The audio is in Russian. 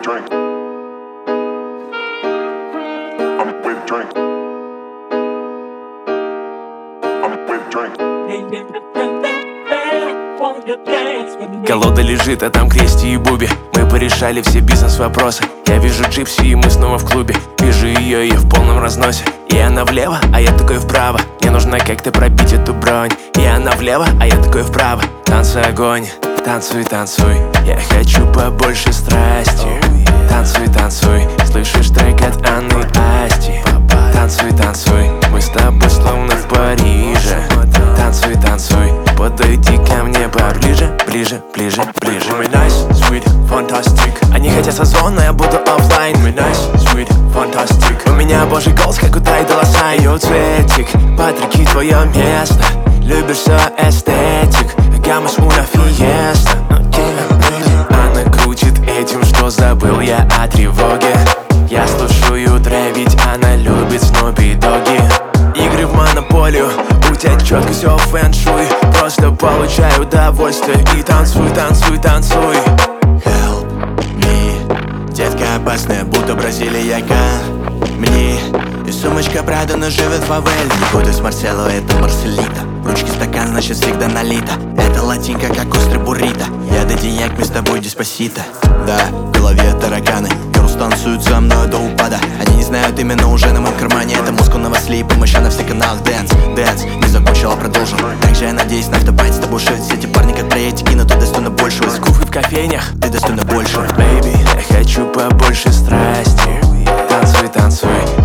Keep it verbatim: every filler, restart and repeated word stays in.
drink. I'm with a drink. I'm with a drink. Колода лежит, а там Крести и Буби. Мы порешали все бизнес-вопросы. Я вижу Джипси, и мы снова в клубе. Вижу ее, и в полном разносе. И она влево, а я такой вправо. Мне нужно как-то пробить эту бронь. И она влево, а я такой вправо. Танцуй, огонь, танцуй, танцуй. Я хочу побольше страсти. Танцуй, танцуй, слышишь трек от Анны Асти. Танцуй, танцуй, мы с тобой словно в Париже. Танцуй, танцуй, подойди ко мне поближе, ближе, ближе, ближе. Мы nice, sweet, fantastic. Они хотят созвон, но я буду оффлайн. Мы nice, sweet, fantastic. У меня божий голос, как у Тай Дола Сайн. Йоу, цветик, Патрики, твое место. Любишь все эстетик, гаммас уна фиеста. Она крутит этим, что забыл я о тревоге. Я слушаю трэп, ведь она любит Снупи Доги. Игры в монополию, у тебя четко все фэн-шуй. Просто получай удовольствие и танцуй, танцуй, танцуй. Help me, детка опасная, будто бразилияка. Мне и сумочка Прада, но живет в фавеле. Не буду с Марсело, это Марселита. В ручке стакан, значит всегда налито. Это латинка, как острый буррито. Я до денег, мы с тобой деспасито. Да, в голове тараканы. Girls танцуют со мной до упада. Они не знают именно уже на моем кармане. Это мозг, он слип, и моща на всех каналах. Dance, dance, не закончил, а продолжил. Также я надеюсь на автобате с тобой шить. Все эти парни как проедики, но ты достойна большего. Из куфы в кофейнях, ты достойна большего. Baby, я хочу побольше страсти. Танцуй, танцуй,